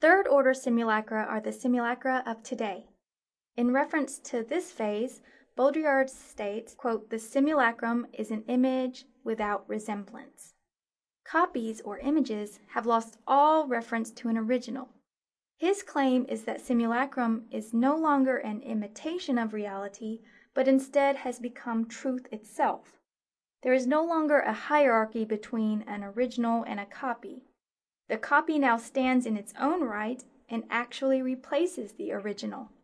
Third-order simulacra are the simulacra of today. In reference to this phase, Baudrillard states, quote, "The simulacrum is an image without resemblance." Copies or images have lost all reference to an original. His claim is that simulacrum is no longer an imitation of reality, but instead has become truth itself. There is no longer a hierarchy between an original and a copy. The copy now stands in its own right and actually replaces the original.